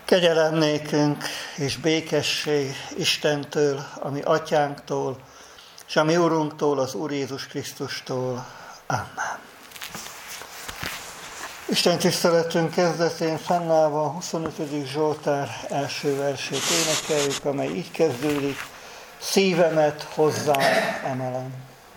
Kegyelem nékünk és békesség Istentől, a mi atyánktól, és a mi Urunktól, az Úr Jézus Krisztustól. Amen. Isten tiszteletünk kezdetén fennállva a 25. Zsoltár első versét énekeljük, amely így kezdődik: szívemet hozzá emelem.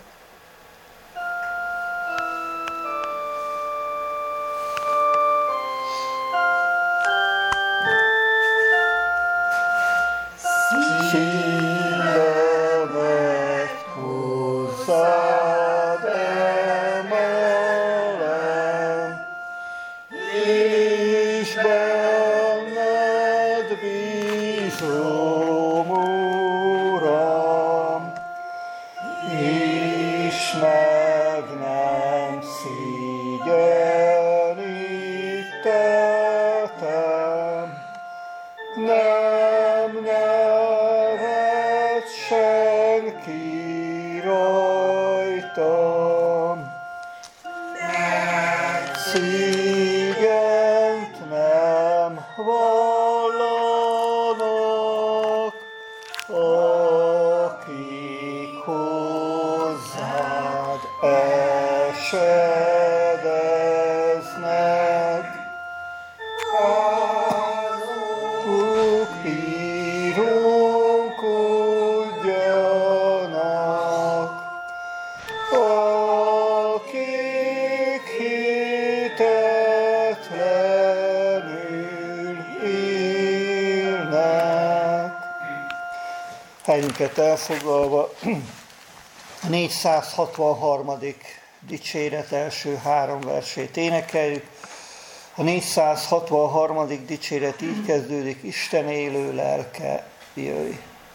Helyünket elfoglalva a 463. dicséret első 3 versét énekeljük. A 463. dicséret így kezdődik: Isten élő lelke, jöjj!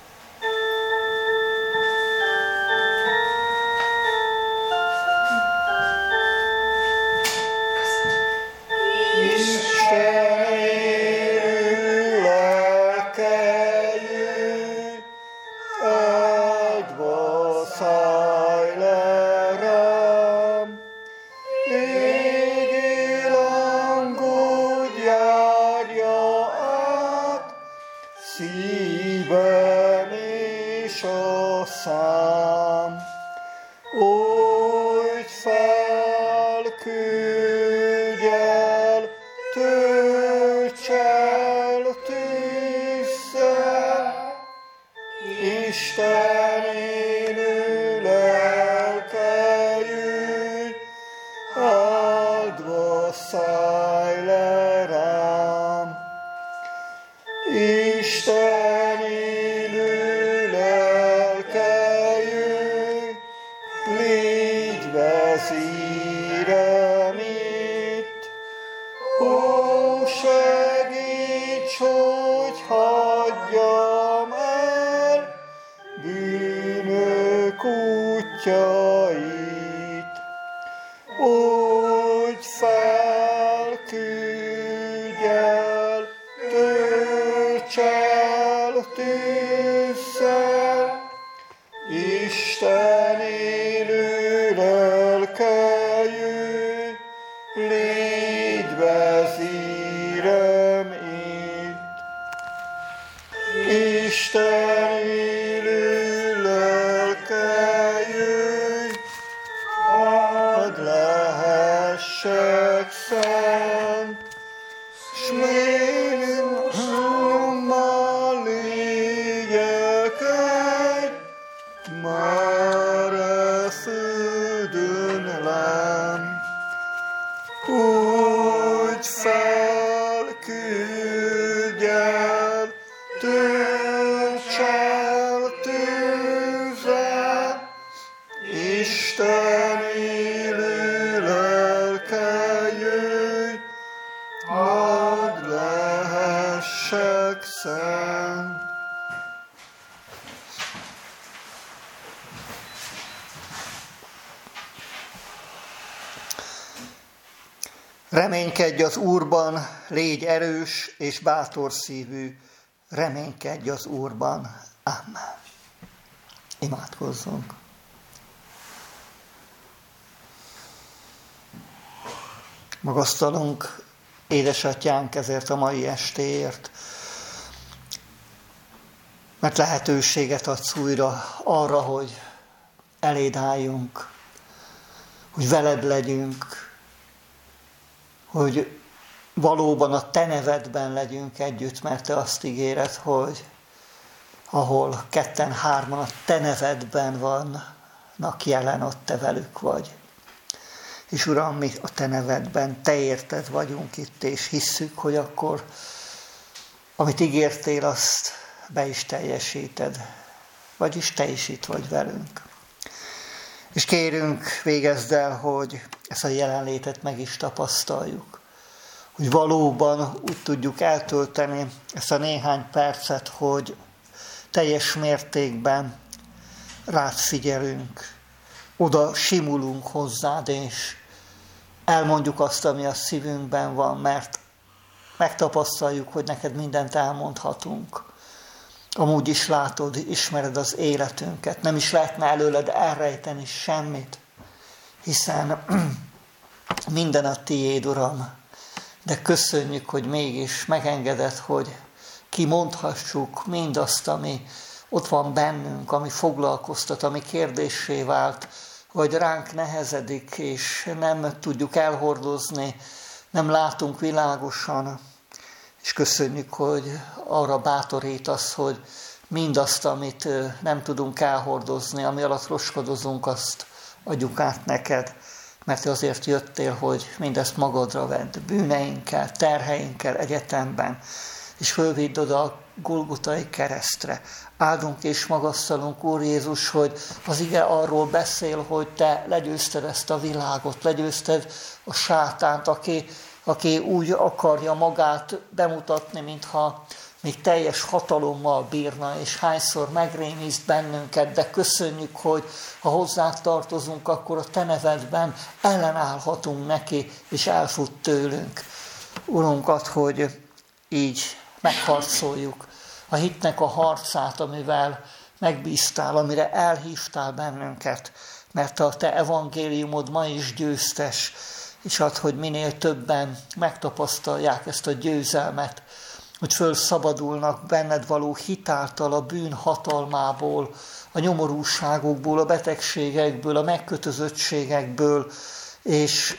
Reménykedj az Úrban, légy erős és bátor szívű, reménykedj az Úrban. Amen. Imádkozzunk. Magasztalunk édesatyánk, ezért a mai estéért. Mert lehetőséget adsz újra arra, hogy eléd álljunk, hogy veled legyünk, hogy valóban a te nevedben legyünk együtt, mert te azt ígéred, hogy ahol ketten-hárman a te nevedben vannak jelen, ott te velük vagy. És Uram, mi a te nevedben, te érted vagyunk itt, és hisszük, hogy akkor, amit ígértél, azt be is teljesíted. Vagyis te is itt vagy velünk. És kérünk, végezd el, hogy ezt a jelenlétet meg is tapasztaljuk. Hogy valóban úgy tudjuk eltölteni ezt a néhány percet, hogy teljes mértékben rád figyelünk, oda simulunk hozzád, és elmondjuk azt, ami a szívünkben van, mert megtapasztaljuk, hogy neked mindent elmondhatunk. Amúgy is látod, ismered az életünket, nem is lehetne előled elrejteni semmit, hiszen minden a tiéd, Uram, de köszönjük, hogy mégis megengeded, hogy kimondhassuk mindazt, ami ott van bennünk, ami foglalkoztat, ami kérdéssé vált, vagy ránk nehezedik, és nem tudjuk elhordozni, nem látunk világosan. És köszönjük, hogy arra bátorítasz, hogy mindazt, amit nem tudunk elhordozni, ami alatt roskodozunk, azt adjuk át neked. Mert te azért jöttél, hogy mindezt magadra vedd, bűneinkkel, terheinkkel egyetemben, és fölvidd oda a Golgotai keresztre. Áldunk és magasztalunk, Úr Jézus, hogy az ige arról beszél, hogy te legyőzted ezt a világot, legyőzted a sátánt, aki úgy akarja magát bemutatni, mintha még teljes hatalommal bírna, és hányszor megrémiszt bennünket, de köszönjük, hogy ha hozzád tartozunk, akkor a te nevedben ellenállhatunk neki, és elfut tőlünk. Urunkat, hogy így megharcoljuk a hitnek a harcát, amivel megbíztál, amire elhívtál bennünket, mert a te evangéliumod ma is győztes, és add, hogy minél többen megtapasztalják ezt a győzelmet, hogy fölszabadulnak benned való hitáltal a bűn hatalmából, a nyomorúságokból, a betegségekből, a megkötözöttségekből, és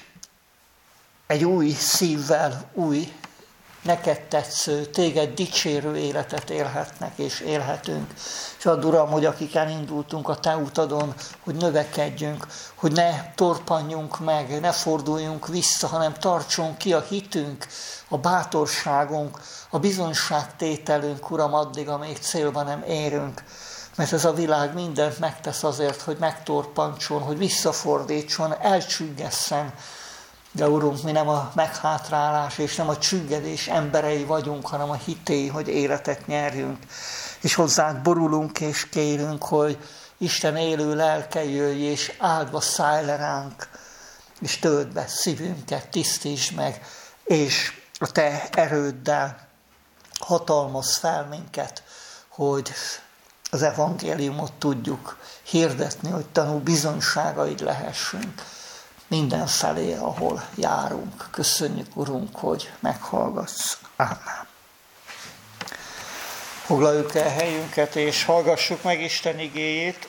egy új szívvel, új, neked tetsző, téged dicsérő életet élhetnek és élhetünk. És add, Uram, hogy akik elindultunk a te utadon, hogy növekedjünk, hogy ne torpanjunk meg, ne forduljunk vissza, hanem tartson ki a hitünk, a bátorságunk, a bizonyságtételünk, Uram, addig, amíg célba nem érünk. Mert ez a világ mindent megtesz azért, hogy megtorpancson, hogy visszafordítson, elcsüggesszen. De Urunk, mi nem a meghátrálás és nem a csüggedés emberei vagyunk, hanem a hité, hogy életet nyerjünk. És hozzád borulunk és kérünk, hogy Isten élő lelke jöjj, és áldva szállj le ránk, és töld be szívünket, tisztítsd meg, és a te erőddel hatalmazz fel minket, hogy az evangéliumot tudjuk hirdetni, hogy tanú bizonyságaid lehessünk mindenfelé, ahol járunk. Köszönjük, Urunk, hogy meghallgatsz. Ámen. Foglaljuk el helyünket, és hallgassuk meg Isten igéjét.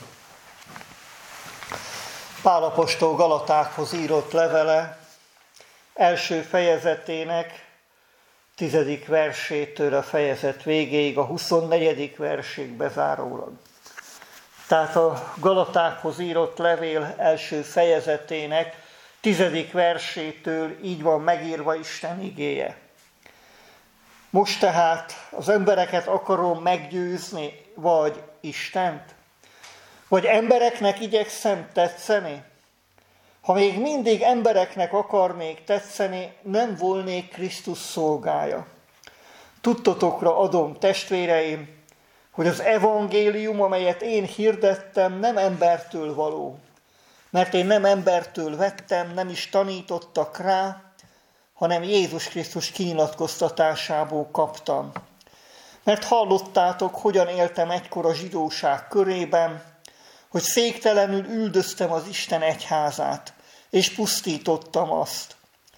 Pál apostol Galatákhoz írott levele első fejezetének 10. versétől a fejezet végéig, a 24. versig bezárólag. Tehát a Galatákhoz írott levél első fejezetének 10. versétől így van megírva Isten igéje. Most tehát az embereket akarom meggyőzni, vagy Istent? Vagy embereknek igyekszem tetszeni? Ha még mindig embereknek akarnék tetszeni, nem volnék Krisztus szolgája. Tudtotokra adom, testvéreim, hogy az evangélium, amelyet én hirdettem, nem embertől való. Mert én nem embertől vettem, nem is tanítottak rá, hanem Jézus Krisztus kinyilatkoztatásából kaptam. Mert hallottátok, hogyan éltem egykor a zsidóság körében, hogy féktelenül üldöztem az Isten egyházát, és pusztítottam azt.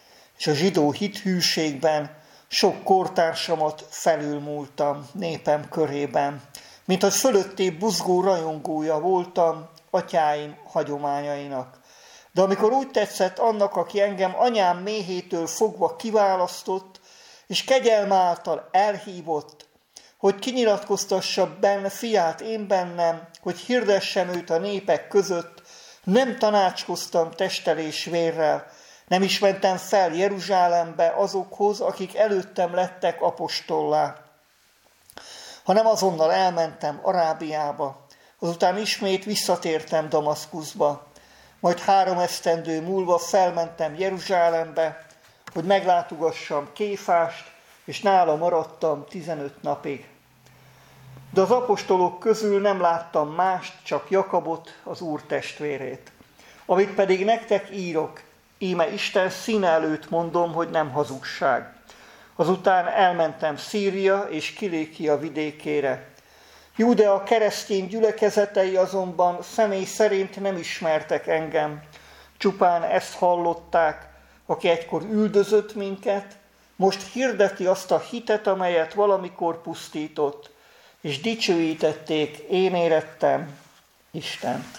és a zsidó hithűségben sok kortársamat felülmúltam népem körében, mint hogy fölöttébb buzgó rajongója voltam atyáim hagyományainak. De amikor úgy tetszett annak, aki engem anyám méhétől fogva kiválasztott, és kegyelme által elhívott, hogy kinyilatkoztassa benne fiát én bennem, hogy hirdessem őt a népek között, nem tanácskoztam testtel és vérrel, nem is mentem fel Jeruzsálembe azokhoz, akik előttem lettek apostollá, hanem azonnal elmentem Arábiába, azután ismét visszatértem Damaszkuszba, majd 3 esztendő múlva felmentem Jeruzsálembe, hogy meglátogassam Kéfást, és nála maradtam 15 napig. De az apostolok közül nem láttam mást, csak Jakabot, az Úr testvérét. Amit pedig nektek írok, íme Isten színe előtt mondom, hogy nem hazugság. Azután elmentem Szíria és Kilékia vidékére. Júdea keresztény gyülekezetei azonban személy szerint nem ismertek engem. Csupán ezt hallották, aki egykor üldözött minket, most hirdeti azt a hitet, amelyet valamikor pusztított, és dicsőítették, én érettem Istent.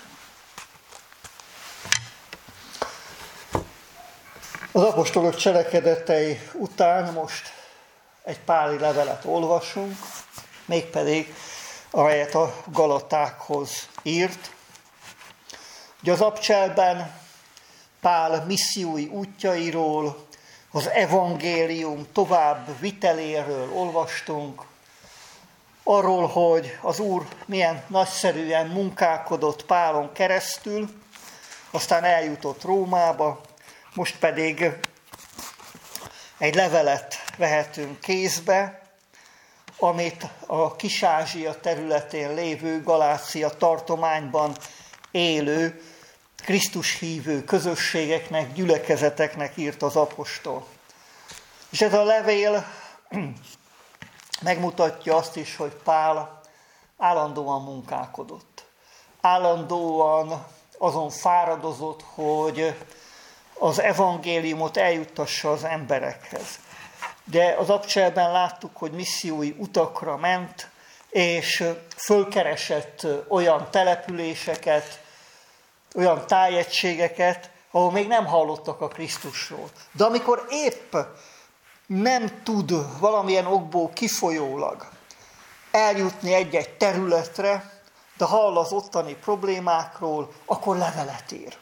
Az apostolok cselekedetei után most egy páli levelet olvasunk, mégpedig amelyet a Galatákhoz írt. Ugye az abcselben Pál missziói útjairól, az evangélium tovább viteléről olvastunk, arról, hogy az Úr milyen nagyszerűen munkálkodott Pálon keresztül, aztán eljutott Rómába, most pedig egy levelet vehetünk kézbe, amit a Kis-Ázsia területén lévő Galácia tartományban élő Krisztus hívő közösségeknek, gyülekezeteknek írt az apostol. És ez a levél megmutatja azt is, hogy Pál állandóan munkálkodott. Állandóan azon fáradozott, hogy az evangéliumot eljuttassa az emberekhez. De az abcselben láttuk, hogy missziói utakra ment, és fölkeresett olyan településeket, olyan tájegységeket, ahol még nem hallottak a Krisztusról. De amikor épp nem tud valamilyen okból kifolyólag eljutni egy-egy területre, de hall az ottani problémákról, akkor levelet ír.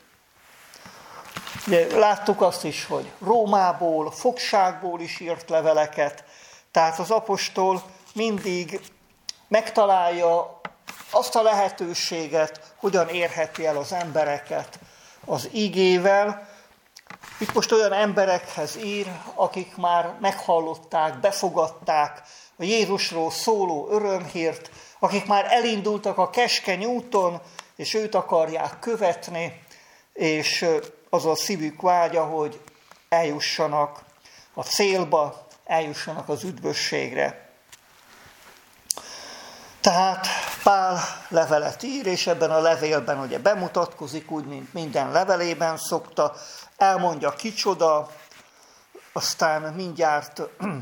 Láttuk azt is, hogy Rómából, fogságból is írt leveleket, tehát az apostol mindig megtalálja azt a lehetőséget, hogyan érheti el az embereket az igével. Itt most olyan emberekhez ír, akik már meghallották, befogadták a Jézusról szóló örömhírt, akik már elindultak a keskeny úton, és őt akarják követni, és az a szívük vágya, hogy eljussanak a célba, eljussanak az üdvösségre. Tehát Pál levelet ír, és ebben a levélben ugye bemutatkozik, úgy, mint minden levelében szokta, elmondja kicsoda, aztán mindjárt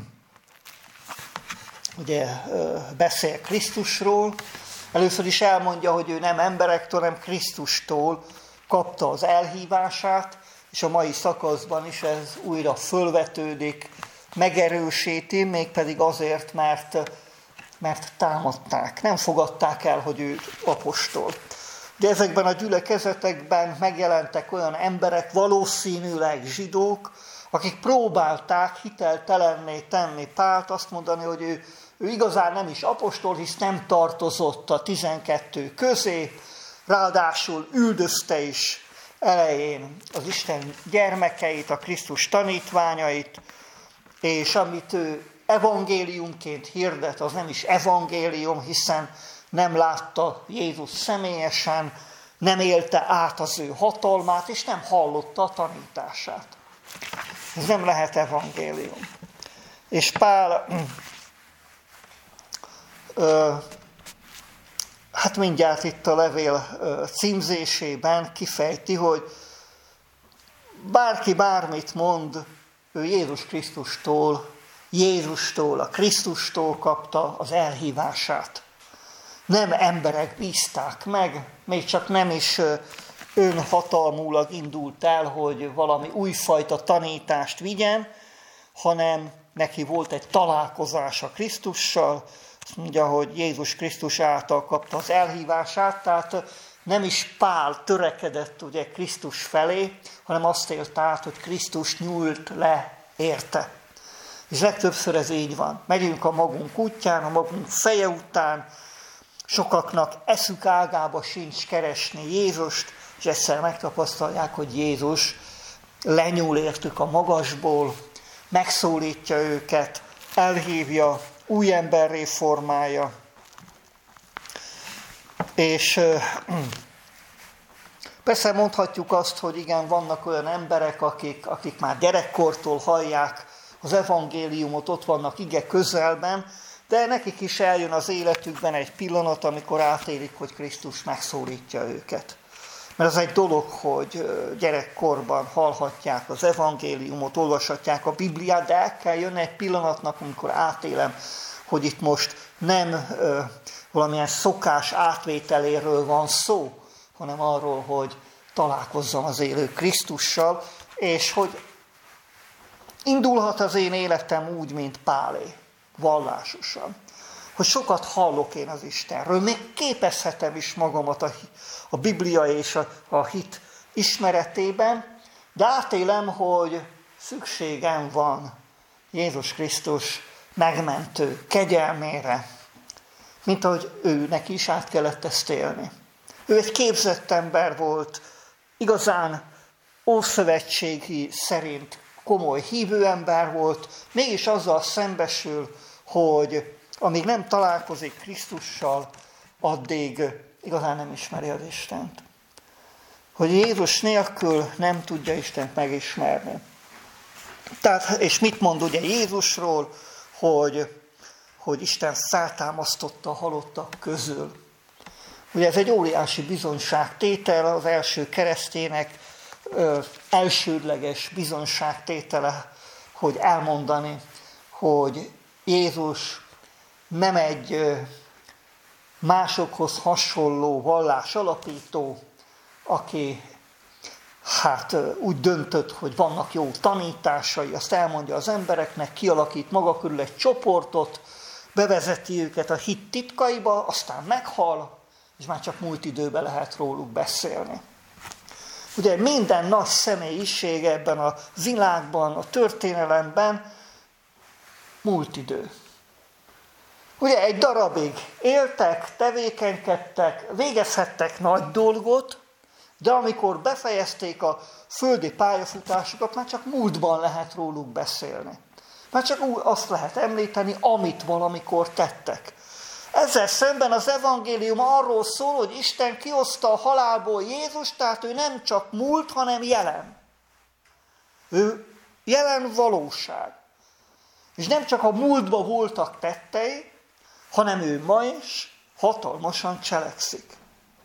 ugye beszél Krisztusról. Először is elmondja, hogy ő nem emberektől, hanem Krisztustól kapta az elhívását, és a mai szakaszban is ez újra fölvetődik, megerősíti, mégpedig azért, mert támadták, nem fogadták el, hogy ő apostol. De ezekben a gyülekezetekben megjelentek olyan emberek, valószínűleg zsidók, akik próbálták hiteltelenné tenni Pált, azt mondani, hogy ő igazán nem is apostol, hisz nem tartozott a 12 közé, ráadásul üldözte is elején az Isten gyermekeit, a Krisztus tanítványait, és amit ő evangéliumként hirdet, az nem is evangélium, hiszen nem látta Jézus személyesen, nem élte át az ő hatalmát, és nem hallotta a tanítását. Ez nem lehet evangélium. És Pál hát mindjárt itt a levél címzésében kifejti, hogy bárki bármit mond, ő Jézustól, a Krisztustól kapta az elhívását. Nem emberek bízták meg, még csak nem is önhatalmulag indult el, hogy valami újfajta tanítást vigyen, hanem neki volt egy találkozása Krisztussal. Azt mondja, hogy Jézus Krisztus által kapta az elhívását, tehát nem is Pál törekedett ugye Krisztus felé, hanem azt élt át, hogy Krisztus nyúlt le érte. És legtöbbször ez így van. Megyünk a magunk útján, a magunk feje után, sokaknak eszük ágába sincs keresni Jézust, és egyszer megtapasztalják, hogy Jézus lenyúl értük a magasból, megszólítja őket, elhívja, új emberré formálja. És persze mondhatjuk azt, hogy igen, vannak olyan emberek, akik már gyerekkortól hallják az evangéliumot, ott vannak ige közelben, de nekik is eljön az életükben egy pillanat, amikor átélik, hogy Krisztus megszólítja őket. Mert az egy dolog, hogy gyerekkorban hallhatják az evangéliumot, olvashatják a Bibliát, de el kell jönni egy pillanatnak, amikor átélem, hogy itt most nem valamilyen szokás átvételéről van szó, hanem arról, hogy találkozzam az élő Krisztussal, és hogy indulhat az én életem úgy, mint Pálé, vallásosan. Hogy sokat hallok én az Istenről, még képezhetem is magamat a Biblia és a hit ismeretében, de átélem, hogy szükségem van Jézus Krisztus megmentő kegyelmére, mint ahogy őnek is át kellett ezt élni. Ő egy képzett ember volt, igazán ószövetségi szerint komoly hívő ember volt, mégis azzal szembesül, hogy amíg nem találkozik Krisztussal, addig igazán nem ismeri az Istent. Hogy Jézus nélkül nem tudja Istent megismerni. Tehát, és mit mond ugye Jézusról, hogy Isten feltámasztotta a halottak közül. Ugye ez egy óriási bizonyságtétel, az első keresztények elsődleges bizonyságtétele, hogy elmondani, hogy Jézus nem egy másokhoz hasonló vallás alapító, aki úgy döntött, hogy vannak jó tanításai, azt elmondja az embereknek, kialakít maga körül egy csoportot, bevezeti őket a hit titkaiba, aztán meghal, és már csak múlt időben lehet róluk beszélni. Ugye minden nagy személyiség ebben a világban, a történelemben múlt idő. Ugye egy darabig éltek, tevékenykedtek, végezhettek nagy dolgot, de amikor befejezték a földi pályafutásukat, már csak múltban lehet róluk beszélni. Már csak azt lehet említeni, amit valamikor tettek. Ezzel szemben az evangélium arról szól, hogy Isten kihozta a halálból Jézust, tehát ő nem csak múlt, hanem jelen. Ő jelen valóság. És nem csak a múltban voltak tettei, hanem ő ma is hatalmasan cselekszik.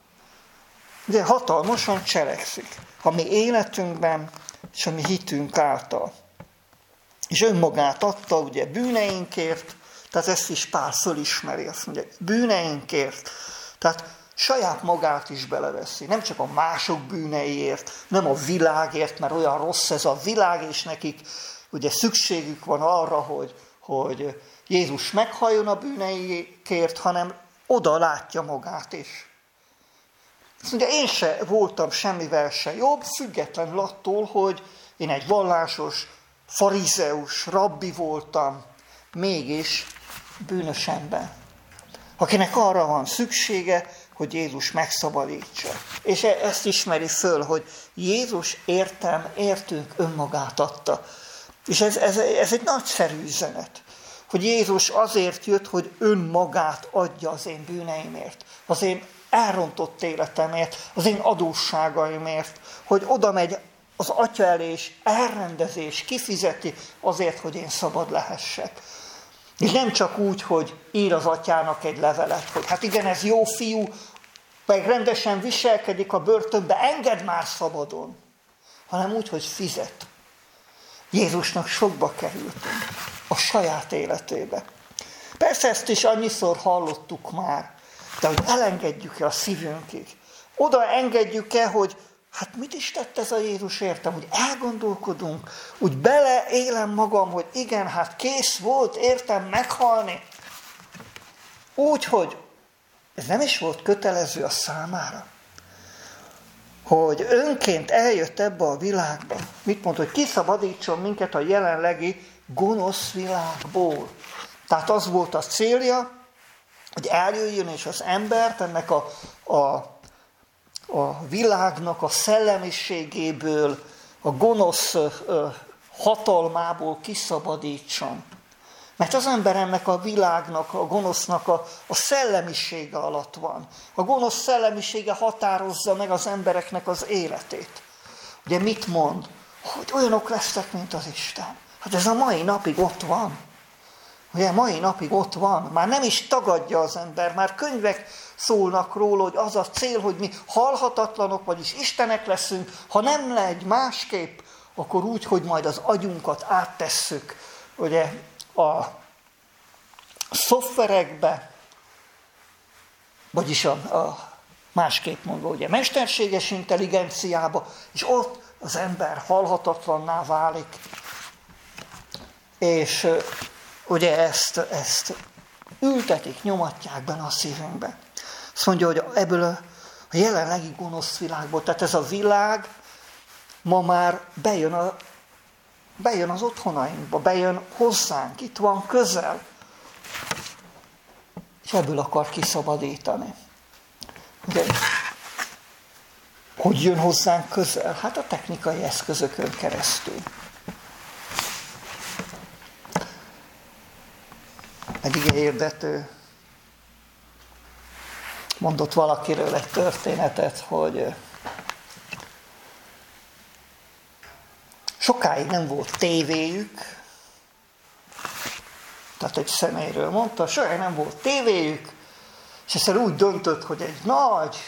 De hatalmasan cselekszik a mi életünkben és a mi hitünk által. És önmagát adta ugye bűneinkért, tehát ezt is Pál fölismeri, azt mondja, bűneinkért. Tehát saját magát is beleveszi, nem csak a mások bűneiért, nem a világért, mert olyan rossz ez a világ, és nekik ugye szükségük van arra, hogy Jézus meghalljon a bűneikért, hanem oda látja magát is. Azt mondja, én se voltam semmivel se jobb, függetlenül attól, hogy én egy vallásos, farizeus, rabbi voltam, mégis bűnös ember, akinek arra van szüksége, hogy Jézus megszabadítsa. És ezt ismeri föl, hogy Jézus értünk önmagát adta. És ez egy nagyszerű üzenet, hogy Jézus azért jött, hogy önmagát adja az én bűneimért, az én elrontott életemért, az én adósságaimért, hogy oda megy az Atya elé, és elrendezés, kifizeti azért, hogy én szabad lehessek. És nem csak úgy, hogy ír az atyának egy levelet, hogy hát igen, ez jó fiú, meg rendesen viselkedik a börtönbe, engedd már szabadon, hanem úgy, hogy fizet. Jézusnak sokba kerültünk a saját életébe. Persze ezt is annyiszor hallottuk már, de hogy elengedjük-e a szívünkig? Oda engedjük-e, hogy hát mit is tett ez a Jézus értem, hogy elgondolkodunk, úgy beleélem magam, hogy igen, hát kész volt értem meghalni. Úgy, hogy ez nem is volt kötelező a számára. Hogy önként eljött ebbe a világba. Mit mond, hogy kiszabadítson minket a jelenlegi gonosz világból. Tehát az volt a célja, hogy eljöjjön és az embert ennek a világnak a szellemiségéből, a gonosz hatalmából kiszabadítson. Mert az ember ennek a világnak, a gonosznak a szellemisége alatt van. A gonosz szellemisége határozza meg az embereknek az életét. Ugye mit mond? Hogy olyanok lesznek, mint az Isten. Hát ez a mai napig ott van. Ugye mai napig ott van. Már nem is tagadja az ember, már könyvek szólnak róla, hogy az a cél, hogy mi halhatatlanok, vagyis Istenek leszünk, ha nem legy másképp, akkor úgy, hogy majd az agyunkat áttesszük, ugye, a szoftverekbe, vagyis a másképp mondva, ugye, mesterséges intelligenciába, és ott az ember halhatatlanná válik. És ugye ezt ültetik, nyomatják benne a szívünkbe. Azt mondja, hogy ebből a jelenlegi gonosz világból, tehát ez a világ ma már bejön az otthonainkba, bejön hozzánk, itt van közel, és ebből akar kiszabadítani. Ugye, hogy jön hozzánk közel? Hát a technikai eszközökön keresztül. Egy igehirdető mondott valakiről egy történetet, hogy sokáig nem volt tévéjük, tehát egy személyről mondta, sokáig nem volt tévéjük, és ezzel úgy döntött, hogy egy nagy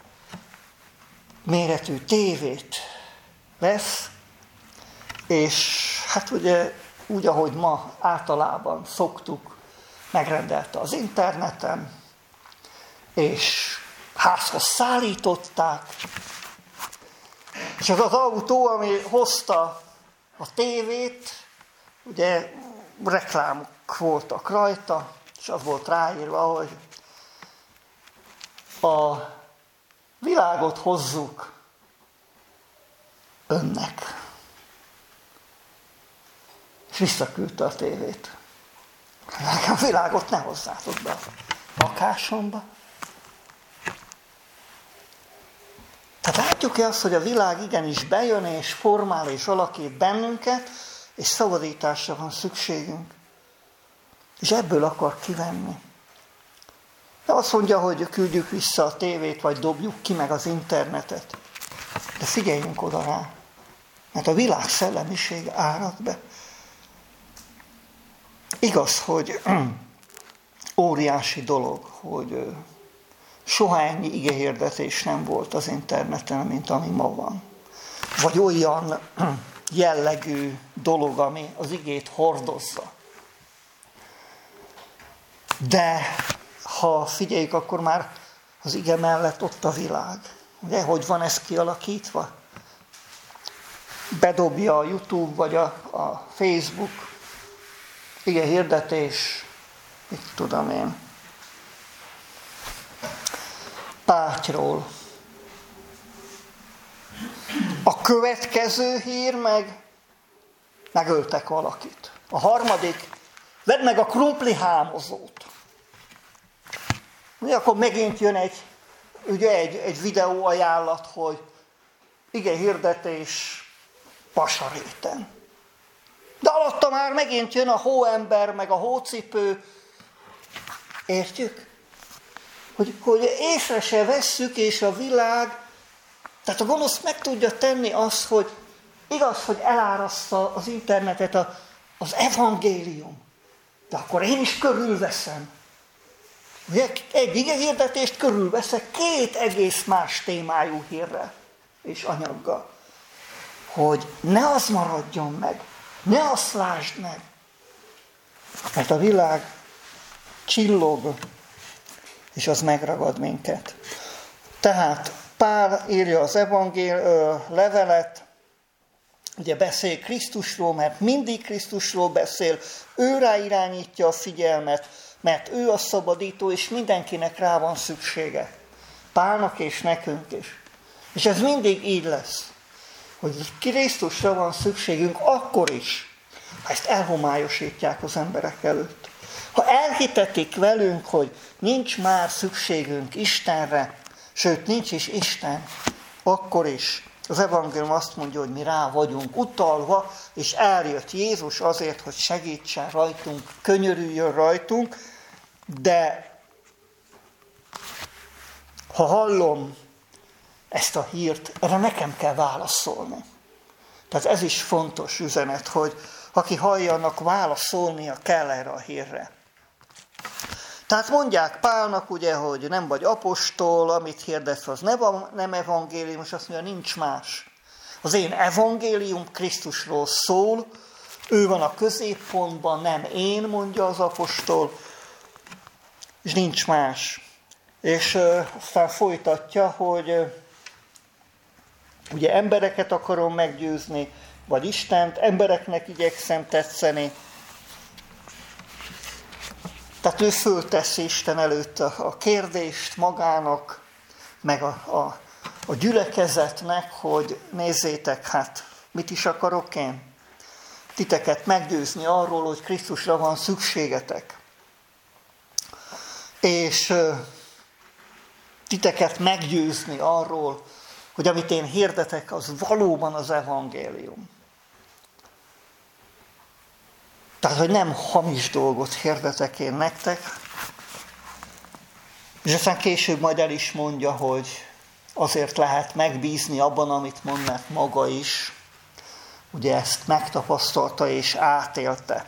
méretű tévét lesz, és hát ugye úgy, ahogy ma általában szoktuk, megrendelte az interneten, és házhoz szállították, és az az autó, ami hozta a tévét, ugye reklámok voltak rajta, és az volt ráírva, hogy a világot hozzuk önnek. És visszaküldte a tévét. A világot ne hozzátok be a lakásomba. Tehát látjuk-e azt, hogy a világ igenis bejön és formál és alakít bennünket, és szabadításra van szükségünk. És ebből akar kivenni. De azt mondja, hogy küldjük vissza a tévét, vagy dobjuk ki meg az internetet. De figyeljünk oda rá, mert a világ szellemisége árad be. Igaz, hogy óriási dolog, hogy soha ennyi igehirdetés nem volt az interneten, mint ami ma van. Vagy olyan jellegű dolog, ami az igét hordozza. De ha figyeljük, akkor már az ige mellett ott a világ. Ugye, hogy van ez kialakítva? Bedobja a YouTube vagy a Facebook igehirdetés, mit tudom én, Pátyról. A következő hír megöltek valakit. A harmadik, vedd meg a krumpli hámozót. Ugye akkor megint jön egy videó ajánlat, hogy igehirdetés Pasaréten. De alatta már megint jön a hóember, meg a hócipő. Értjük? Hogy észre se vesszük, és a világ, tehát a gonosz meg tudja tenni azt, hogy igaz, hogy eláraszta az internetet az evangélium. De akkor én is körülveszem. Ugye, egy igehirdetést körülveszek 2 egész más témájú hírrel és anyaggal. Hogy ne az maradjon meg, Ne azt lásd meg, mert a világ csillog, és az megragad minket. Tehát Pál írja az levelet, ugye beszél Krisztusról, mert mindig Krisztusról beszél, ő rá irányítja a figyelmet, mert ő a szabadító, és mindenkinek rá van szüksége. Pálnak és nekünk is. És ez mindig így lesz, hogy Krisztusra van szükségünk akkor is, ha ezt elhomályosítják az emberek előtt. Ha elhitetik velünk, hogy nincs már szükségünk Istenre, sőt, nincs is Isten, akkor is az evangélium azt mondja, hogy mi rá vagyunk utalva, és eljött Jézus azért, hogy segítsen rajtunk, könyörüljön rajtunk, de ha hallom ezt a hírt, erre nekem kell válaszolni. Tehát ez is fontos üzenet, hogy aki hallja, annak válaszolnia kell erre a hírre. Tehát mondják Pálnak, ugye, hogy nem vagy apostol, amit hirdetsz, az nem evangélium, és azt mondja, nincs más. Az én evangélium Krisztusról szól, ő van a középpontban, nem én, mondja az apostol, és nincs más. És aztán folytatja, hogy ugye embereket akarom meggyőzni, vagy Istent, embereknek igyekszem tetszeni. Tehát ő fölteszi Isten előtt a kérdést magának, meg a gyülekezetnek, hogy nézzétek, hát mit is akarok én? Titeket meggyőzni arról, hogy Krisztusra van szükségetek. És titeket meggyőzni arról, hogy amit én hirdetek, az valóban az evangélium. Tehát, hogy nem hamis dolgot hirdetek én nektek, és aztán később majd el is mondja, hogy azért lehet megbízni abban, amit mond, mert maga is ugye ezt megtapasztalta és átélte.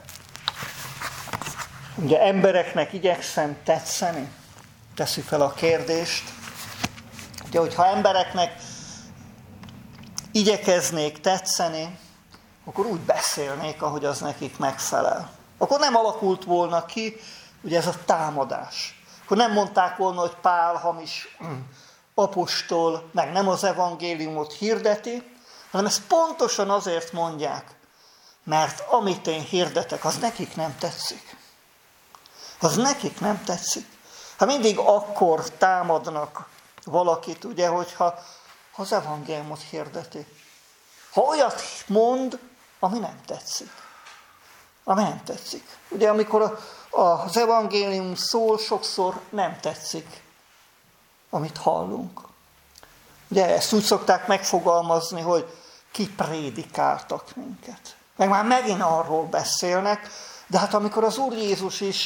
Ugye embereknek igyekszem tetszeni, teszi fel a kérdést. Ugye, hogyha embereknek igyekeznék tetszeni, akkor úgy beszélnék, ahogy az nekik megfelel. Akkor nem alakult volna ki, ugye ez a támadás. Akkor nem mondták volna, hogy Pál hamis apostol, meg nem az evangéliumot hirdeti, hanem ezt pontosan azért mondják, mert amit én hirdetek, az nekik nem tetszik. Az nekik nem tetszik. Ha mindig akkor támadnak valakit, ugye, hogyha az evangéliumot hirdeti. Ha olyat mond, ami nem tetszik. Ami nem tetszik. Ugye, amikor az evangélium szól, sokszor nem tetszik, amit hallunk. Ugye, ezt úgy szokták megfogalmazni, hogy kiprédikáltak minket. Meg már megint arról beszélnek, de hát amikor az Úr Jézus is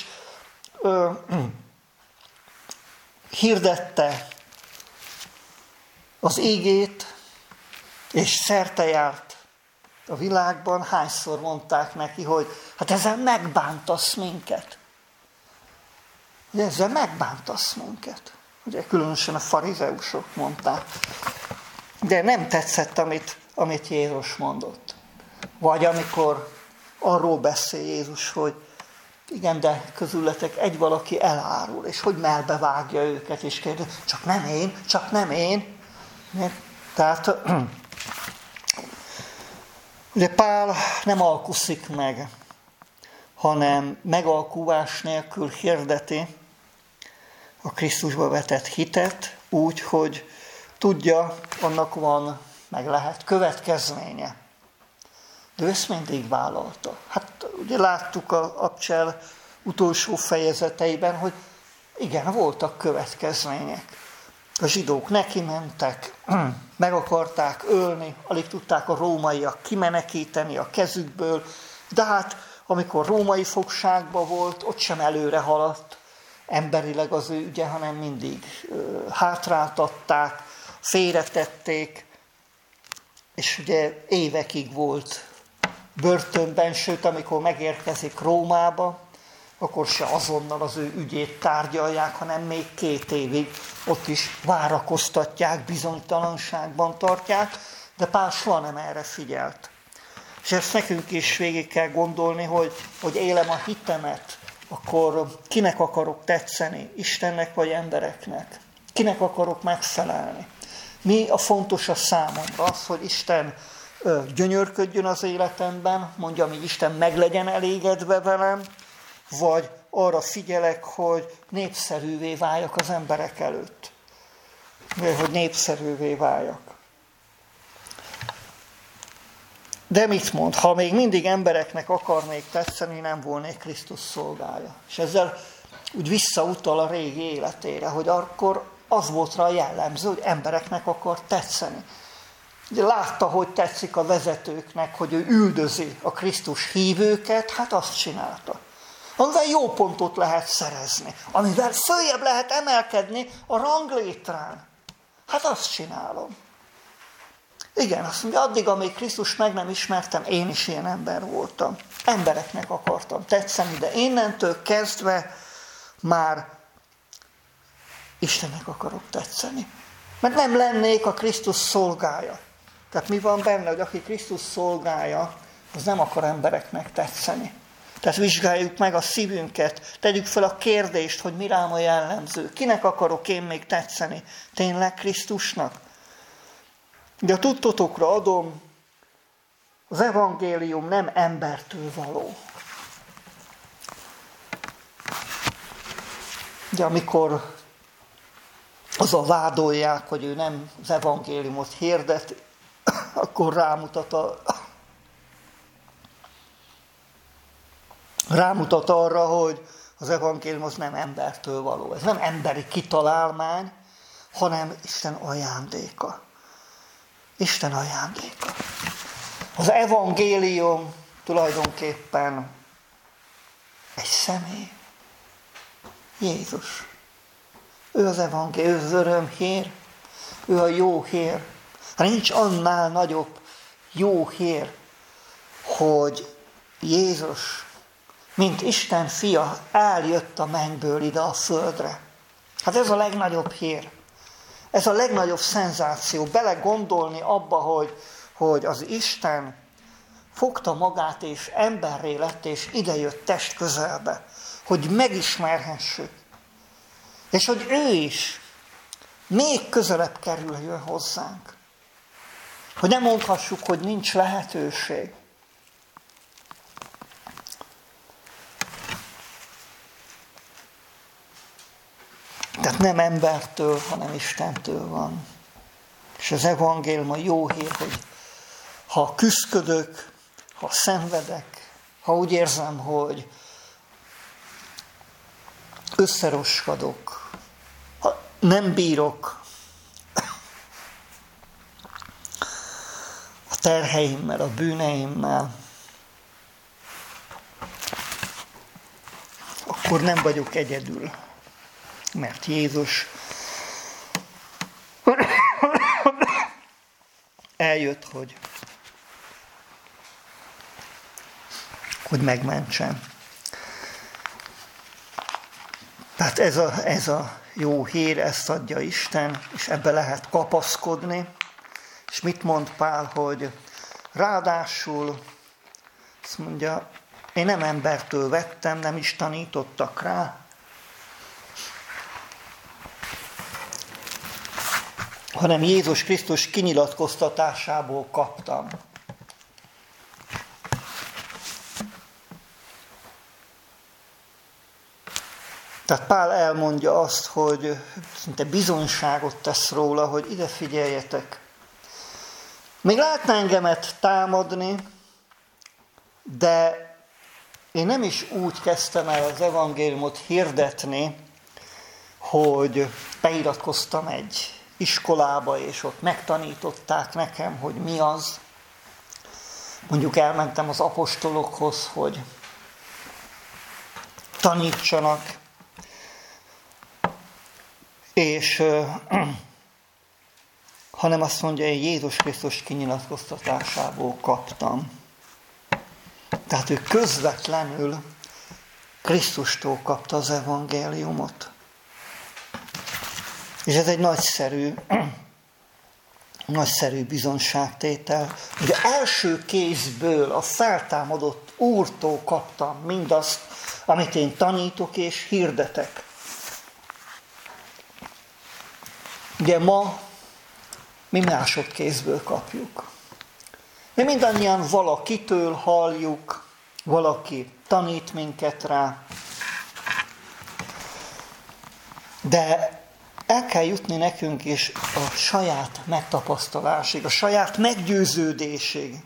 hirdette az igét, és szerte járt a világban, hányszor mondták neki, hogy hát ezzel megbántasz minket. Ugye ezzel megbántasz minket. Ugye különösen a farizeusok mondták. De nem tetszett, amit Jézus mondott. Vagy amikor arról beszél Jézus, hogy igen, de közületek egy valaki elárul, és hogy melbevágja őket, és kérdezi, csak nem én. Tehát ugye Pál nem alkuszik meg, hanem megalkuvás nélkül hirdeti a Krisztusba vetett hitet úgy, hogy tudja, annak van, meg lehet következménye. De ő ezt mindig vállalta. Hát ugye láttuk a Abcsel utolsó fejezeteiben, hogy igen, voltak következmények. A zsidók neki mentek, meg akarták ölni, alig tudták a rómaiak kimenekíteni a kezükből, de hát amikor római fogságban volt, ott sem előre haladt emberileg az ő ügye, hanem mindig hátráltatták, félretették, és ugye évekig volt börtönben, sőt, amikor megérkezik Rómába, akkor se azonnal az ő ügyét tárgyalják, hanem még 2 évig ott is várakoztatják, bizonytalanságban tartják, de Pál soha nem erre figyelt. És ezt nekünk is végig kell gondolni, hogy élem a hitemet, akkor kinek akarok tetszeni? Istennek vagy embereknek? Kinek akarok megfelelni? Mi a fontos a számomra? Az, hogy Isten gyönyörködjön az életemben, mondja, hogy Isten meg legyen elégedve velem, vagy arra figyelek, hogy népszerűvé váljak az emberek előtt. Hogy népszerűvé váljak. De mit mond? Ha még mindig embereknek akarnék tetszeni, nem volnék Krisztus szolgája. És ezzel úgy visszautal a régi életére, hogy akkor az volt rá jellemző, hogy embereknek akar tetszeni. Ugye látta, hogy tetszik a vezetőknek, hogy ő üldözi a Krisztus hívőket, hát azt csinálta. Amivel jó pontot lehet szerezni, amivel följebb lehet emelkedni a ranglétrán. Hát azt csinálom. Igen, azt mondja, addig, amíg Krisztus meg nem ismertem, én is ilyen ember voltam. Embereknek akartam tetszeni, de innentől kezdve már Istennek akarok tetszeni. Mert nem lennék a Krisztus szolgája. Tehát mi van benne, hogy aki Krisztus szolgája, az nem akar embereknek tetszeni. Tehát vizsgáljuk meg a szívünket, tegyük fel a kérdést, hogy mi rám a jellemző. Kinek akarok én még tetszeni? Tényleg Krisztusnak? De a tudtotokra adom, az evangélium nem embertől való. De amikor azzal vádolják, hogy ő nem az evangéliumot hirdet, akkor rámutat arra, hogy az evangélium az nem embertől való. Ez nem emberi kitalálmány, hanem Isten ajándéka. Isten ajándéka. Az evangélium tulajdonképpen egy személy. Jézus. Ő az evangélium, ő az örömhír, ő a jó hír. Hát nincs annál nagyobb jó hír, hogy Jézus, mint Isten fia, eljött a mennyből ide a földre. Hát ez a legnagyobb hír. Ez a legnagyobb szenzáció. Belegondolni abba, hogy az Isten fogta magát, és emberré lett, és idejött test közelbe, hogy megismerhessük. És hogy ő is még közelebb kerüljön hozzánk. Hogy nem mondhassuk, hogy nincs lehetőség. Tehát nem embertől, hanem Istentől van. És az evangélium a jó hír, hogy ha küszködök, ha szenvedek, ha úgy érzem, hogy összeroskadok, ha nem bírok a terheimmel, a bűneimmel, akkor nem vagyok egyedül. Mert Jézus eljött, hogy megmentsen. Tehát ez a jó hír, ezt adja Isten, és ebbe lehet kapaszkodni. És mit mond Pál, hogy ráadásul, azt mondja, én nem embertől vettem, nem is tanítottak rá, hanem Jézus Krisztus kinyilatkoztatásából kaptam. Tehát Pál elmondja azt, hogy szinte bizonyságot tesz róla, hogy ide figyeljetek. Még lehetne engemet támadni, de én nem is úgy kezdtem el az evangéliumot hirdetni, hogy beiratkoztam egy iskolába, és ott megtanították nekem, hogy mi az. Mondjuk elmentem az apostolokhoz, hogy tanítsanak, és hanem azt mondja, hogy Jézus Krisztus kinyilatkoztatásából kaptam. Tehát ő közvetlenül Krisztustól kapta az evangéliumot. És ez egy nagyszerű nagyszerű bizonságtétel, hogy az első kézből, a feltámadott Úrtól kaptam mindazt, amit én tanítok és hirdetek. Ugye ma mi másodkézből kapjuk. Mi mindannyian valakitől halljuk, valaki tanít minket rá, de el kell jutni nekünk is a saját megtapasztalásig, a saját meggyőződésig.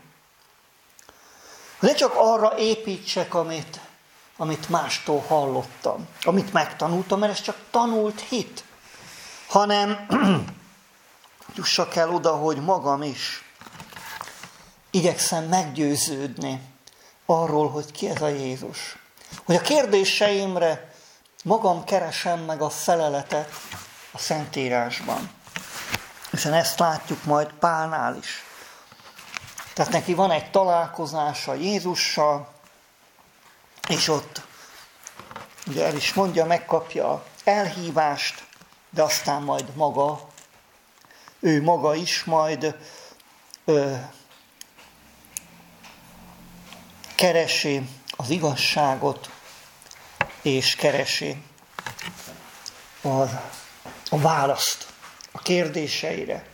Ne csak arra építsek, amit mástól hallottam, amit megtanultam, mert ez csak tanult hit, hanem jussak el oda, hogy magam is igyekszem meggyőződni arról, hogy ki ez a Jézus. Hogy a kérdéseimre magam keresem meg a feleletet a Szentírásban. Hiszen ezt látjuk majd Pálnál is. Tehát neki van egy találkozása Jézussal, és ott ugye el is mondja, megkapja elhívást, de aztán majd ő maga is majd keresi az igazságot, és keresi a választ a kérdéseire.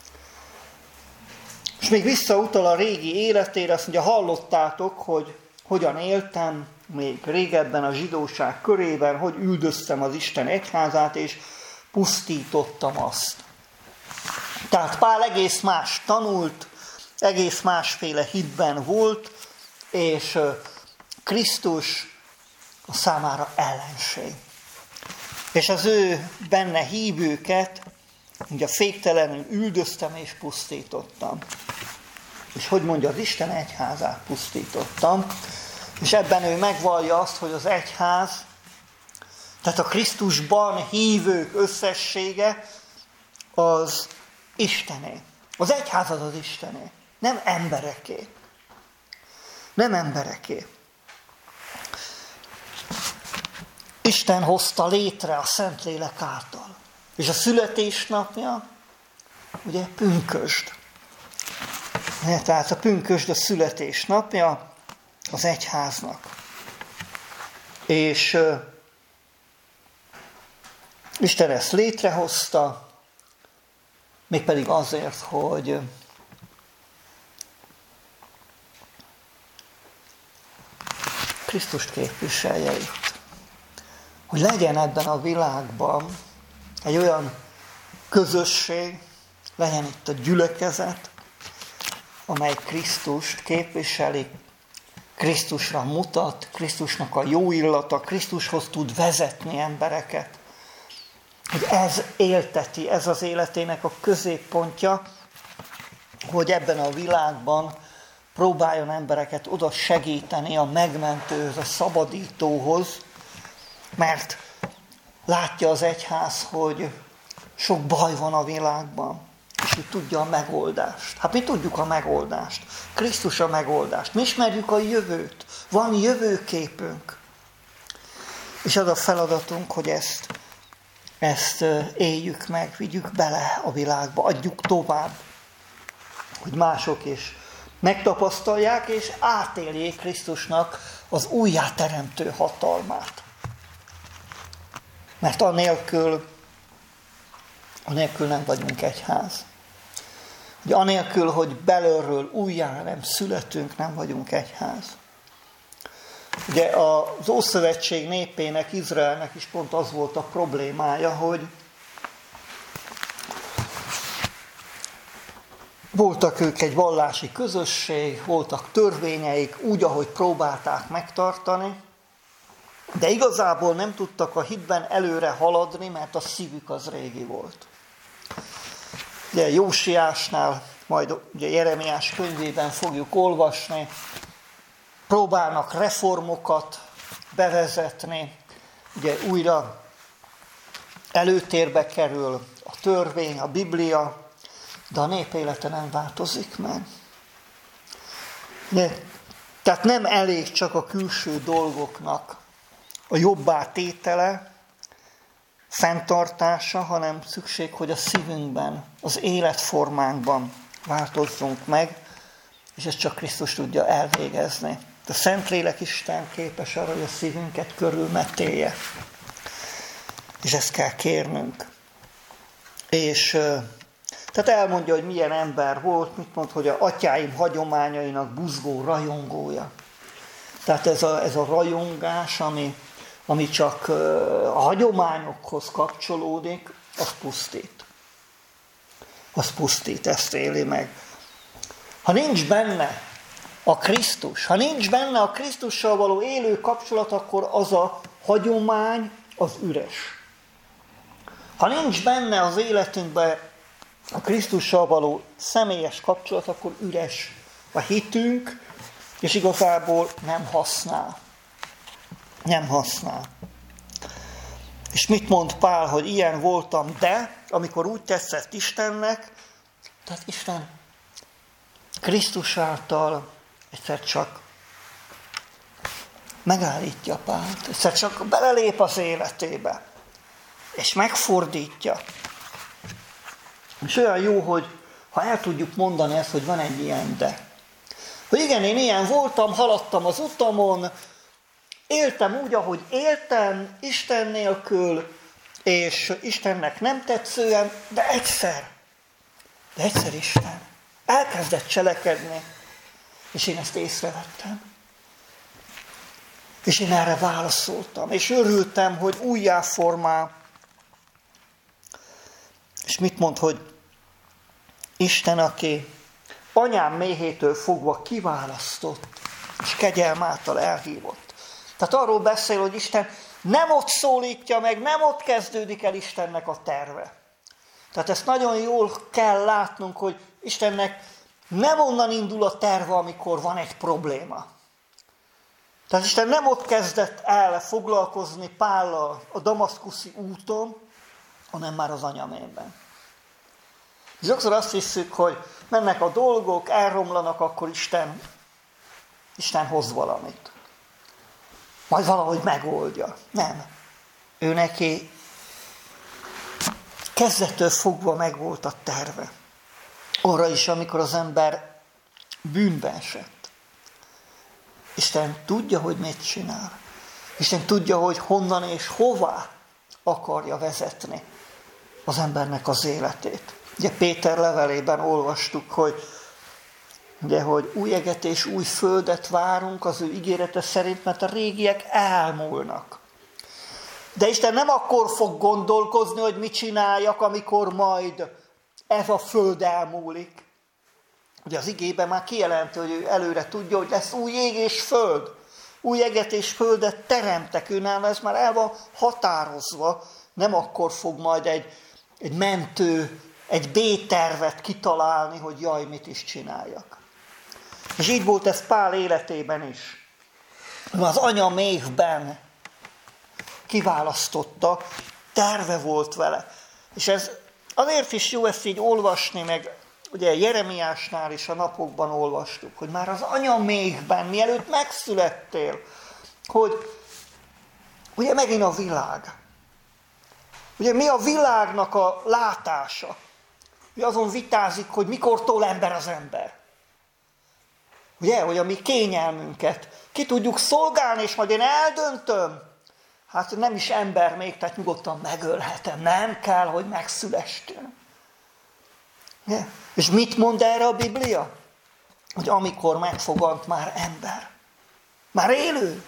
És még visszautal a régi életére, azt mondja, hallottátok, hogy hogyan éltem még régebben a zsidóság körében, hogy üldöztem az Isten egyházát, és pusztítottam azt. Tehát Pál egész más tanult, egész másféle hitben volt, és Krisztus a számára ellenség. És az ő benne hívőket ugye féktelenül üldöztem és pusztítottam. És hogy mondja, az Isten egyházát pusztítottam. És ebben ő megvallja azt, hogy az egyház, tehát a Krisztusban hívők összessége az Istené. Az egyház az Istené, nem embereké. Nem embereké. Isten hozta létre a Szentlélek által. És a születésnapja, ugye pünkösd. Tehát a pünkösd a születésnapja az egyháznak. És Isten ezt létrehozta, mégpedig azért, hogy Krisztust képviselje itt. Hogy legyen ebben a világban egy olyan közösség, legyen itt a gyülekezet, amely Krisztust képviseli, Krisztusra mutat, Krisztusnak a jó illata, Krisztushoz tud vezetni embereket. Hogy ez élteti, ez az életének a középpontja, hogy ebben a világban próbáljon embereket oda segíteni a megmentőhöz, a szabadítóhoz, mert látja az egyház, hogy sok baj van a világban, és ő tudja a megoldást. Hát mi tudjuk a megoldást. Krisztus a megoldást. Mi ismerjük a jövőt. Van jövőképünk. És az a feladatunk, hogy ezt éljük meg, vigyük bele a világba, adjuk tovább, hogy mások is megtapasztalják és átéljék Krisztusnak az újjáteremtő hatalmát. Mert anélkül nem vagyunk egyház. Hogy anélkül, hogy belülről újjá nem születünk, nem vagyunk egyház. Ugye az Ószövetség népének, Izraelnek is pont az volt a problémája, hogy voltak ők egy vallási közösség, voltak törvényeik, úgy, ahogy próbálták megtartani, de igazából nem tudtak a hitben előre haladni, mert a szívük az régi volt. Ugye Jósiásnál, majd ugye Jeremiás könyvében fogjuk olvasni, próbálnak reformokat bevezetni, ugye újra előtérbe kerül a törvény, a Biblia, de a nép élete nem változik meg. Tehát nem elég csak a külső dolgoknak a jobbá tétele, fenntartása, hanem szükség, hogy a szívünkben, az életformánkban változzunk meg, és ezt csak Krisztus tudja elvégezni. A Szentlélek Isten képes arra, hogy a szívünket körülmetélje. És ezt kell kérnünk. És tehát elmondja, hogy milyen ember volt, mit mond, hogy a atyáim hagyományainak buzgó rajongója. Tehát ez a rajongás, ami csak a hagyományokhoz kapcsolódik, az pusztít. Az pusztít, ezt éli meg. Ha nincs benne a Krisztus, ha nincs benne a Krisztussal való élő kapcsolat, akkor az a hagyomány az üres. Ha nincs benne az életünkben a Krisztussal való személyes kapcsolat, akkor üres a hitünk, és igazából nem használ. Nem használ. És mit mond Pál, hogy ilyen voltam, de amikor úgy tetszett Istennek, tehát Isten Krisztus által egyszer csak megállítja Pált, egyszer csak belelép az életébe, és megfordítja. És olyan jó, hogy ha el tudjuk mondani ezt, hogy van egy ilyen de. Hogy igen, én ilyen voltam, haladtam az utamon, éltem úgy, ahogy éltem, Isten nélkül, és Istennek nem tetszően, de egyszer Isten elkezdett cselekedni, és én ezt észrevettem. És én erre válaszoltam, és örültem, hogy újjáformál. És mit mond, hogy Isten, aki anyám méhétől fogva kiválasztott, és kegyelm által elhívott. Tehát arról beszél, hogy Isten nem ott szólítja meg, nem ott kezdődik el Istennek a terve. Tehát ezt nagyon jól kell látnunk, hogy Istennek nem onnan indul a terve, amikor van egy probléma. Tehát Isten nem ott kezdett el foglalkozni Pállal a damaszkuszi úton, hanem már az anyaméhben. Sokszor azt hiszük, hogy mennek a dolgok, elromlanak, akkor Isten hoz valamit. Majd valahogy megoldja. Nem. Ő neki kezdettől fogva megvolt a terve. Arra is, amikor az ember bűnbe esett. Isten tudja, hogy mit csinál. Isten tudja, hogy honnan és hová akarja vezetni az embernek az életét. Ugye Péter levelében olvastuk, hogy új eget és új földet várunk az ő ígérete szerint, mert a régiek elmúlnak. De Isten nem akkor fog gondolkozni, hogy mit csináljak, amikor majd ez a föld elmúlik. Ugye az igében már kijelenti, hogy ő előre tudja, hogy lesz új ég és föld. Új eget és földet teremtek, őnál ez már el van határozva. Nem akkor fog majd egy mentő, egy B-tervet kitalálni, hogy jaj, mit is csináljak. És így volt ez Pál életében is. Az anya méhben kiválasztotta, terve volt vele. És ez azért is jó ezt így olvasni, meg ugye Jeremiásnál is a napokban olvastuk, hogy már az anya méhben, mielőtt megszülettél, hogy ugye megint a világ. Ugye mi a világnak a látása? Ugye azon vitázik, hogy mikortól ember az ember. Ugye, hogy a mi kényelmünket ki tudjuk szolgálni, és majd én eldöntöm. Hát nem is ember még, tehát nyugodtan megölhetem. Nem kell, hogy megszülestünk. Ugye? És mit mond erre a Biblia? Hogy amikor megfogant már ember. Már élő.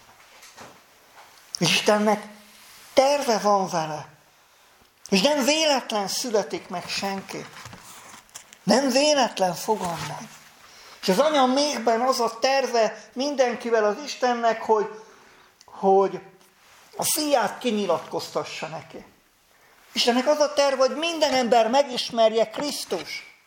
És Istennek terve van vele. És nem véletlen születik meg senki. Nem véletlen fogom meg. És az anya méhben az a terve mindenkivel az Istennek, hogy a fiát kinyilatkoztassa neki. Istennek az a terve, hogy minden ember megismerje Krisztus.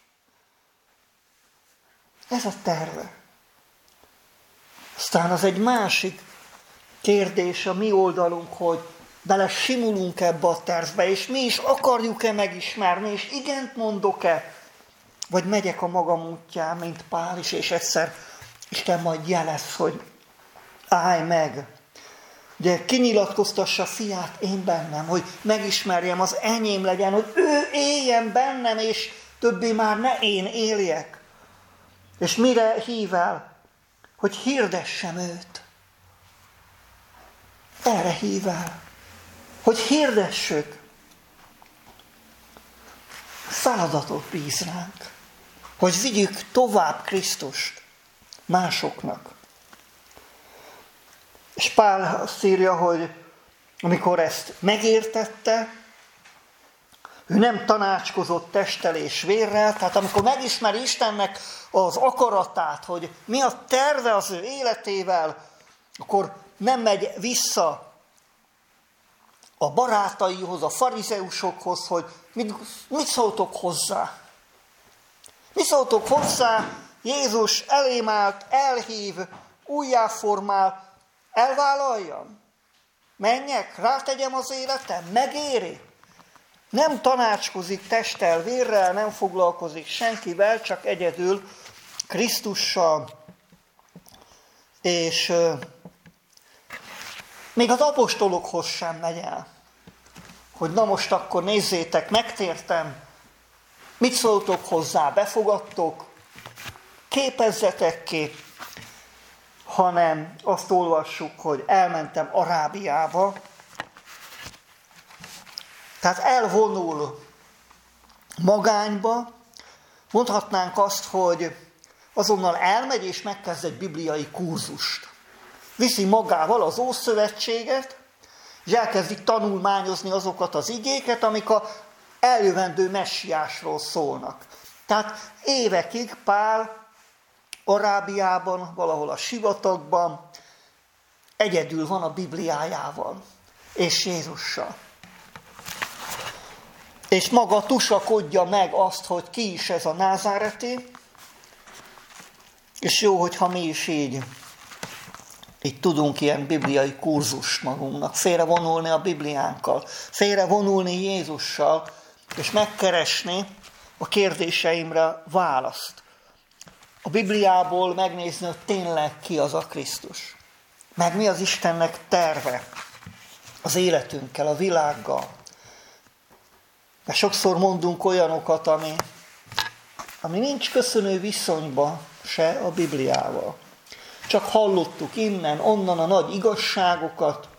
Ez a terve. Aztán az egy másik kérdés a mi oldalunk, hogy bele simulunk ebbe a tervbe, és mi is akarjuk-e megismerni, és igent mondok-e, vagy megyek a magam útján, mint Pál is, és egyszer Isten majd jelez, hogy állj meg. Ugye kinyilatkoztassa fiát én bennem, hogy megismerjem, az enyém legyen, hogy ő éljen bennem, és többé már ne én éljek. És mire hív el? Hogy hirdessem őt. Erre hív el. Hogy hirdessük. Feladatot bíz ránk. Hogy vigyük tovább Krisztust másoknak. És Pál azt írja, hogy amikor ezt megértette, ő nem tanácskozott testtel és vérrel, tehát amikor megismeri Istennek az akaratát, hogy mi a terve az ő életével, akkor nem megy vissza a barátaihoz, a farizeusokhoz, hogy mit szóltok hozzá? Mi szóltok hozzá? Jézus elém állt, elhív, újjáformál, elvállaljam? Menjek, rátegyem az életem? Megéri? Nem tanácskozik testtel, vérrel, nem foglalkozik senkivel, csak egyedül Krisztussal. És még az apostolokhoz sem megy el. Hogy na most akkor nézzétek, megtértem, mit szóltok hozzá, befogadtok, képezzetek ki, hanem azt olvassuk, hogy elmentem Arábiába, tehát elvonul magányba, mondhatnánk azt, hogy azonnal elmegy és megkezd egy bibliai kurzust. Viszi magával az Ószövetséget, és elkezdi tanulmányozni azokat az igéket, amik a eljövendő messiásról szólnak. Tehát évekig Pál Arábiában, valahol a sivatagban egyedül van a Bibliájával és Jézussal. És maga tusakodja meg azt, hogy ki is ez a názáreti, és jó, hogyha mi is így tudunk ilyen bibliai kurzust magunknak, félrevonulni a Bibliánkkal, félrevonulni Jézussal, és megkeresni a kérdéseimre választ. A Bibliából megnézni, hogy tényleg ki az a Krisztus. Meg mi az Istennek terve az életünkkel, a világgal. Mert sokszor mondunk olyanokat, ami nincs köszönő viszonyban se a Bibliával. Csak hallottuk innen, onnan a nagy igazságokat,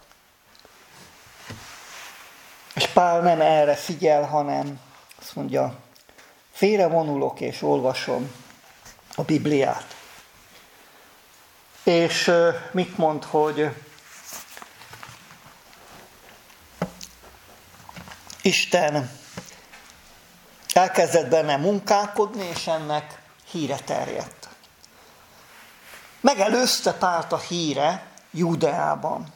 és Pál nem erre figyel, hanem azt mondja, félrevonulok és olvasom a Bibliát. És mit mond, hogy Isten elkezdett benne munkálkodni, és ennek híre terjedt. Megelőzte Pált a híre Júdeában.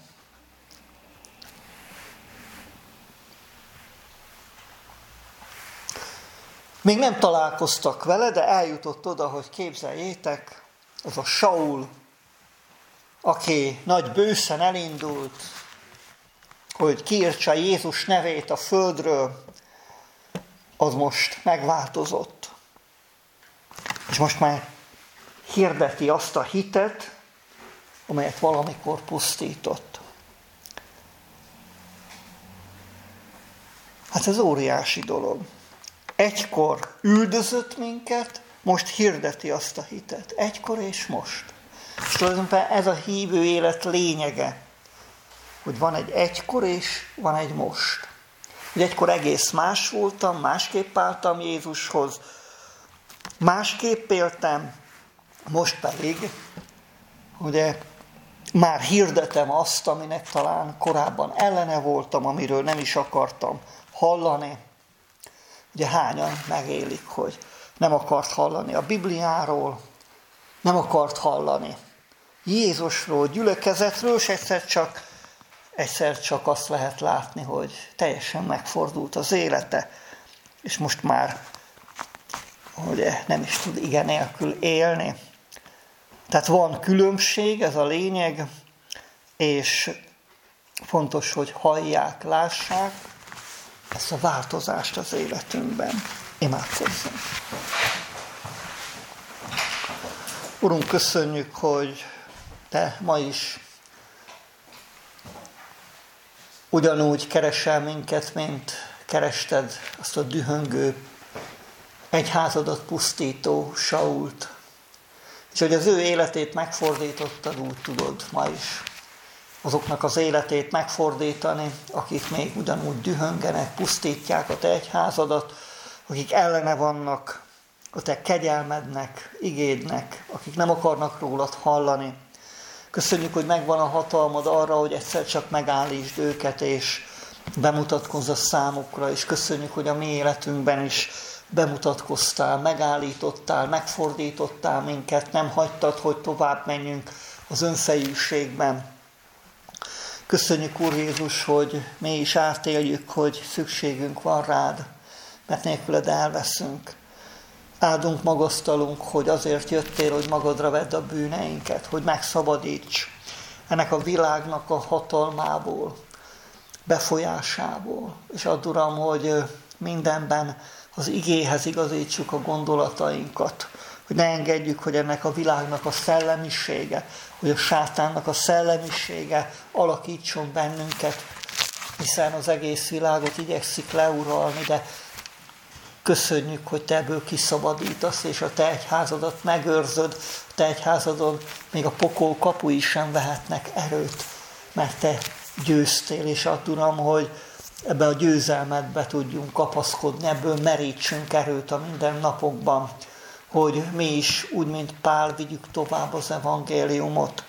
Még nem találkoztak vele, de eljutott oda, hogy képzeljétek, az a Saul, aki nagy bőszen elindult, hogy kiírtsa Jézus nevét a földről, az most megváltozott. És most már hirdeti azt a hitet, amelyet valamikor pusztított. Hát ez óriási dolog. Egykor üldözött minket, most hirdeti azt a hitet. Egykor és most. És tulajdonképpen ez a hívő élet lényege, hogy van egy egykor és van egy most. Hogy egykor egész más voltam, másképp álltam Jézushoz, másképp éltem, most pedig, ugye már hirdetem azt, aminek talán korábban ellene voltam, amiről nem is akartam hallani. Ugye hányan megélik, hogy nem akart hallani a Bibliáról, nem akart hallani Jézusról, gyülekezetről, és egyszer csak azt lehet látni, hogy teljesen megfordult az élete, és most már ugye, nem is tud ige nélkül élni. Tehát van különbség, ez a lényeg, és fontos, hogy hallják, lássák ezt a változást az életünkben. Imádkozzunk! Urunk, köszönjük, hogy Te ma is ugyanúgy keresel minket, mint kerested azt a dühöngő, egyházadat pusztító Sault. És hogy az ő életét megfordítottad, úgy tudod ma is azoknak az életét megfordítani, akik még ugyanúgy dühöngenek, pusztítják a te egyházadat, akik ellene vannak a te kegyelmednek, igédnek, akik nem akarnak rólad hallani. Köszönjük, hogy megvan a hatalmad arra, hogy egyszer csak megállítsd őket, és bemutatkozz a számukra, és köszönjük, hogy a mi életünkben is bemutatkoztál, megállítottál, megfordítottál minket, nem hagytad, hogy tovább menjünk az önfejűségben. Köszönjük, Úr Jézus, hogy mi is átéljük, hogy szükségünk van rád, mert nélküled elveszünk. Áldunk, magasztalunk, hogy azért jöttél, hogy magadra vedd a bűneinket, hogy megszabadíts ennek a világnak a hatalmából, befolyásából. És add, Uram, hogy mindenben az igéhez igazítsuk a gondolatainkat, hogy ne engedjük, hogy ennek a világnak a szellemisége, hogy a sátánnak a szellemisége alakítson bennünket, hiszen az egész világot igyekszik leuralni, de köszönjük, hogy te ebből kiszabadítasz, és a te egyházadat megőrzöd, a te egyházadon még a pokol kapui sem vehetnek erőt, mert te győztél, és add, Uram, hogy ebbe a győzelmedbe tudjunk kapaszkodni, ebből merítsünk erőt a mindennapokban, hogy mi is, úgy, mint Pál, vigyük tovább az evangéliumot.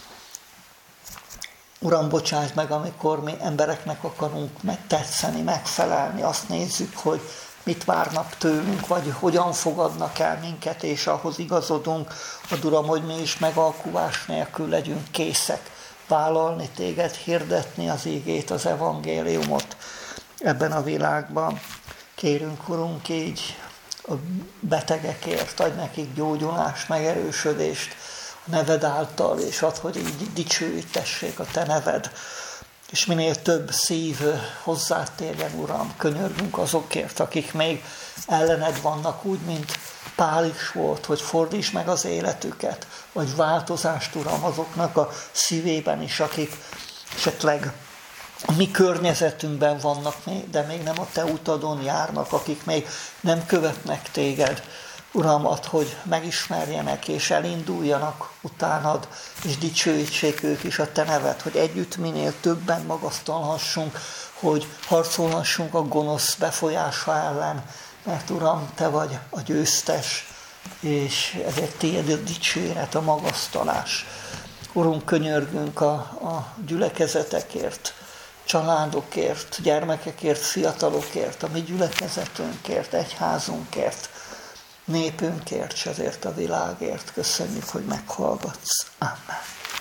Uram, bocsáss meg, amikor mi embereknek akarunk tetszeni, megfelelni, azt nézzük, hogy mit várnak tőlünk, vagy hogyan fogadnak el minket, és ahhoz igazodunk. Add, Uram, hogy mi is megalkuvás nélkül legyünk készek vállalni téged, hirdetni az igét, az evangéliumot ebben a világban. Kérünk, Urunk, így a betegekért, adj nekik gyógyulást, megerősödést a neved által, és add, hogy így dicsőítessék a te neved. És minél több szív hozzátérjen, Uram, könyörgünk azokért, akik még ellened vannak, úgy, mint Pál is volt, hogy fordíts meg az életüket, vagy változást, Uram, azoknak a szívében is, akik esetleg a mi környezetünkben vannak, de még nem a te utadon járnak, akik még nem követnek téged. Uram, add, hogy megismerjenek és elinduljanak utánad, és dicsőítsék ők is a te neved, hogy együtt minél többen magasztalhassunk, hogy harcolhassunk a gonosz befolyása ellen, mert Uram, te vagy a győztes, és ezért tiéd a dicséret, a magasztalás. Urunk, könyörgünk a gyülekezetekért, családokért, gyermekekért, fiatalokért, a mi gyülekezetünkért, egyházunkért, népünkért, és ezért a világért. Köszönjük, hogy meghallgatsz. Amen.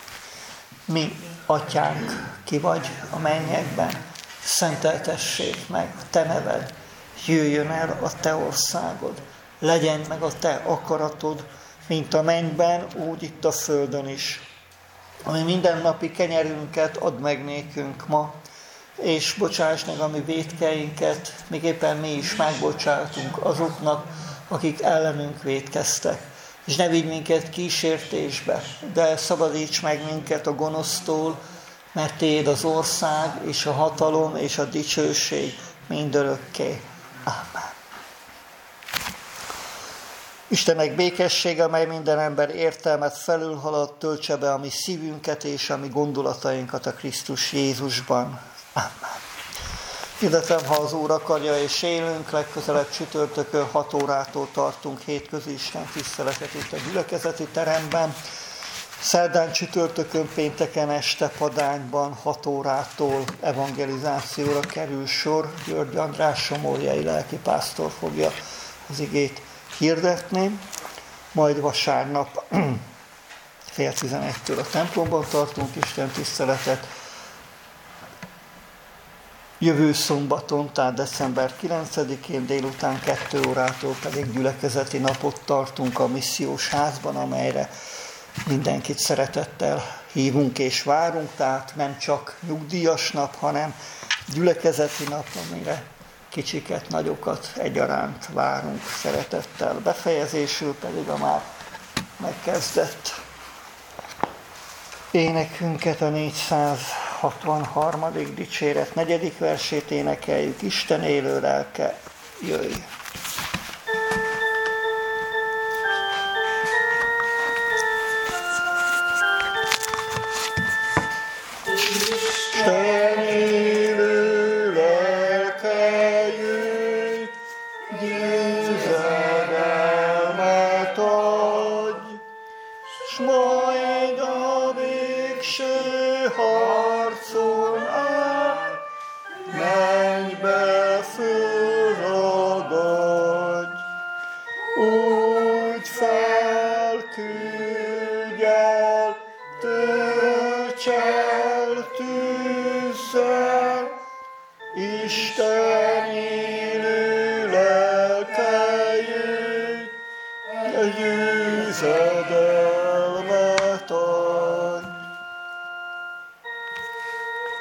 Mi, Atyánk, ki vagy a mennyekben, szenteltessék meg a te neved, jöjjön el a te országod, legyen meg a te akaratod, mint a mennyben, úgy itt a földön is. Ami mindennapi kenyerünket add meg nékünk ma, és bocsáss meg a mi vétkeinket, még éppen mi is megbocsátunk azoknak, akik ellenünk vétkeztek. És ne vigy minket kísértésbe, de szabadíts meg minket a gonosztól, mert tiéd az ország, és a hatalom, és a dicsőség mindörökké. Amen. Istenek békessége, amely minden ember értelmet felülhalad, töltse be a mi szívünket és a mi gondolatainkat a Krisztus Jézusban. Amen. Hirdetem, ha az Úr akarja és élünk, legközelebb csütörtökön 6 órától tartunk hétközi Isten tiszteletet itt a gyülekezeti teremben. Szerdán, csütörtökön, pénteken este Padányban 6 órától evangelizációra kerül sor. György András somorjai lelkipásztor fogja az igét hirdetni. Majd vasárnap 10:30-től a templomban tartunk Isten tiszteletet. Jövő szombaton, tehát december 9-én délután 2 órától pedig gyülekezeti napot tartunk a missziós házban, amelyre mindenkit szeretettel hívunk és várunk, tehát nem csak nyugdíjas nap, hanem gyülekezeti nap, amire kicsiket, nagyokat egyaránt várunk szeretettel. Befejezésül pedig a már megkezdett énekünket, a 400 63. dicséret 4. versét énekeljük. Isten élő lelke, jöjj! Isten élő lelke, jöjj, győzedelmet adj, s majd a végső harcon át, mennybe fölragadj, úgy felküld